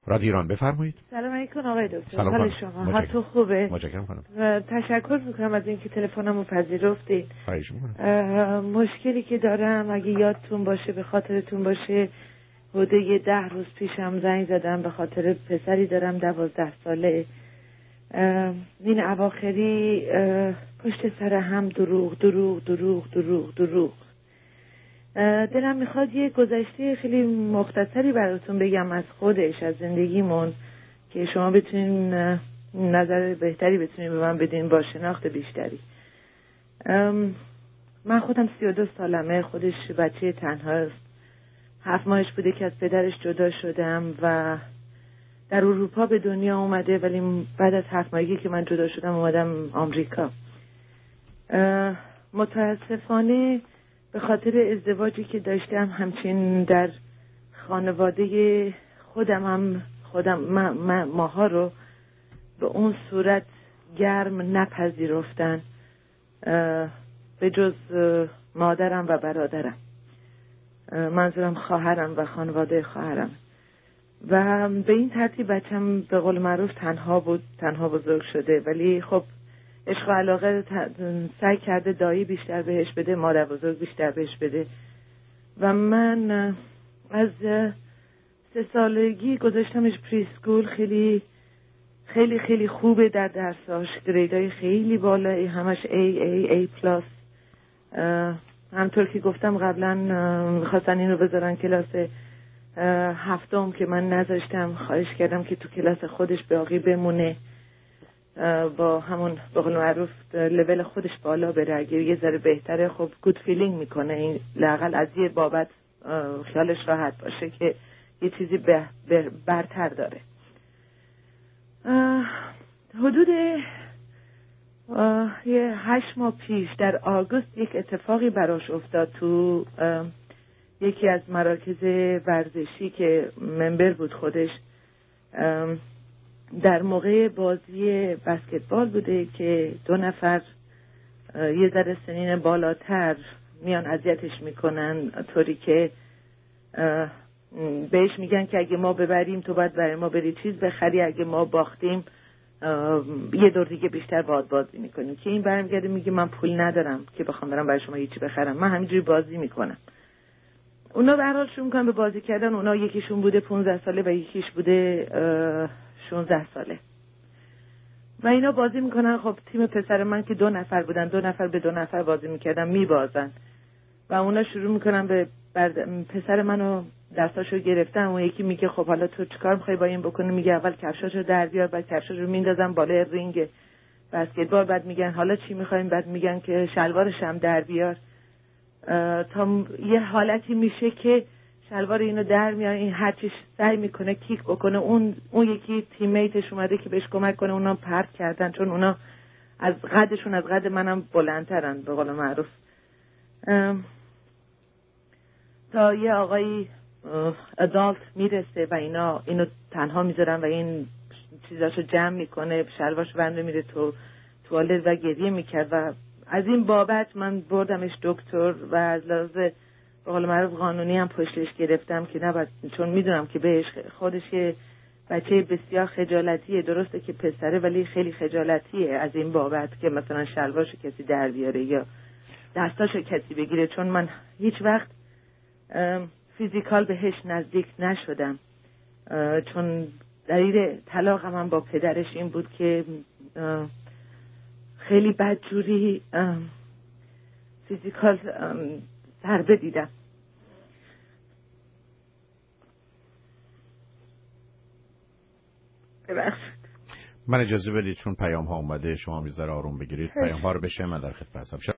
رادیو ایران بفرمایید. سلام علیکم آقای دکتر. سلام حال شما؟ حالتون خوبه؟ متشکرم خانم. تشکر میکنم از اینکه تلفنمو پذیرفتید. خواهش میکنم. مشکلی که دارم اگه یادتون باشه، به خاطرتون باشه، حدود 10 روز پیشم زنگ زدم به خاطر پسری دارم 12 ساله. این اواخری پشت سر هم دروغ دروغ دروغ دروغ دروغ. دلم میخواد یه گذشته خیلی مختصری براتون بگم از خودش، از زندگیمون، که شما بتونین نظر بهتری بتونین به من بدین با شناخت بیشتری. من خودم 32 سالمه، خودش بچه تنهاست. 7 ماهش بوده که از پدرش جدا شدم و در اروپا به دنیا اومده، ولی بعد از 7 ماهگی که من جدا شدم اومدم آمریکا. متاسفانه به خاطر ازدواجی که داشتم همچنین در خانواده خودم ماها رو به اون صورت گرم نپذیرفتن، به جز مادرم و برادرم، منظورم خواهرم و خانواده خواهرم. و به این ترتیب بچم به قول معروف تنها بود، تنها بزرگ شده. ولی خب عشق و علاقه سعی کرده دایی بیشتر بهش بده، مادر بزرگ بیشتر بهش بده. و من از 3 سالگی گذاشتمش پریسکول. خیلی خیلی خیلی خوبه در درساش، گریدای خیلی بالایی، همش A پلاس. همطور که گفتم قبلا میخواستن این رو بذارن کلاس 7 که من نذاشتم، خواهش کردم که تو کلاس خودش باقی بمونه، با همون به قول معروف لول خودش بالا بره، اگه یه ذره بهتره خب گود فیلینگ میکنه، این لااقل از یه بابت خیالش راحت باشه که یه چیزی برتر داره. حدود یه 8 ماه پیش در آگوست یک اتفاقی براش افتاد. تو یکی از مراکز ورزشی که ممبر بود خودش، در موقع بازی بسکتبال بوده که 2 نفر یه ذره سنین بالاتر میان اذیتش میکنن، طوری که بهش میگن که اگه ما ببریم تو باید برای ما بری چیز بخری، اگه ما باختیم یه دور دیگه بیشتر باید بازی میکنیم. که این برمیگرده میگه من پول ندارم که بخوام برم برای شما هیچی بخرم، من همینجوری بازی میکنم. اونا به هر حال شروع میکنن به بازی کردن. اونا یکیشون بوده 15 ساله و یکیش بوده 16 ساله و اینا بازی میکنن. خب تیم پسر من که 2 نفر بودن، 2 نفر به 2 نفر بازی میکردن، میبازن و اونا شروع میکنن به پسر منو دستاشو گرفتن. اون یکی میگه خب حالا تو چیکار میخوای با این بکنی؟ میگه اول کفشاشو در بیار، بعد کفشاشو میندازن بالای رینگ بسکتبال، بعد میگن حالا چی میخوایم؟ بعد میگن که شلوارش هم در بیار. تا یه حالتی میشه که شلوار اینو در میاره، این هر چیش سعی میکنه کیک بکنه. اون یکی تیمیتش اومده که بهش کمک کنه، اونا پرت کردن، چون اونا از قدشون از قد منم بلندترن به قول معروف. تا یه آقای ادالت میرسه و اینا اینو تنها میذارن و این چیزاشو جمع میکنه، شلوارش بنده میره تو توالت و گریه میکرد. و از این بابت من بردمش دکتر و از لحاظ به قول معروف قانونی هم پشتش گرفتم که نباید، چون میدونم که بهش خودش یه بچه بسیار خجالتیه. درسته که پسره ولی خیلی خجالتیه از این بابت که مثلا شلوارشو کسی در بیاره یا دستاشو کسی بگیره. چون من هیچ وقت فیزیکال بهش نزدیک نشدم، چون دلیل طلاقم هم با پدرش این بود که خیلی بدجوری فیزیکال ضربه دیدم. ببخشید. من اجازه بدید چون پیام ها اومده شما میذاره آروم بگیرید، پیام ها رو بشه من در خدمت هستم.